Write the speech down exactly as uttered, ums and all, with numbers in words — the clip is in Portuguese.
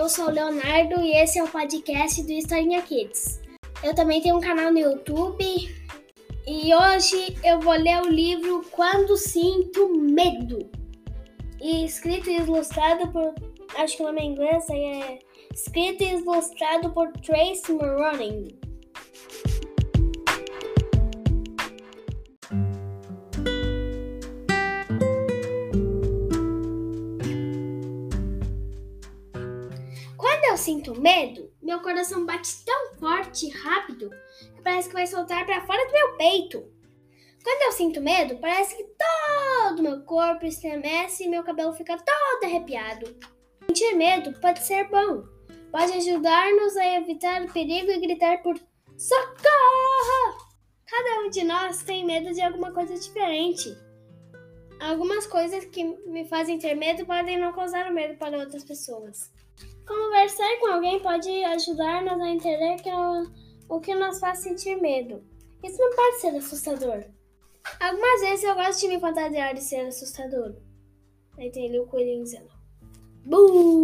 eu sou o Leonardo e esse é o podcast do Historinha Kids. Eu também tenho um canal no YouTube e hoje eu vou ler o livro Quando Sinto Medo. E escrito e ilustrado por, acho que o nome é inglês, é escrito e ilustrado por Tracy Moroney. Quando eu sinto medo, meu coração bate tão forte e rápido que parece que vai soltar para fora do meu peito. Quando eu sinto medo, parece que todo meu corpo estremece e meu cabelo fica todo arrepiado. Sentir medo pode ser bom. Pode ajudar-nos a evitar o perigo e gritar por socorro! Cada um de nós tem medo de alguma coisa diferente. Algumas coisas que me fazem ter medo podem não causar medo para outras pessoas. Conversar com alguém pode ajudar-nos a entender que é o que nos faz sentir medo. Isso não pode ser assustador. Algumas vezes eu gosto de me fantasiar de ser assustador. Aí tem ali o coelhinho dizendo: "Buu!"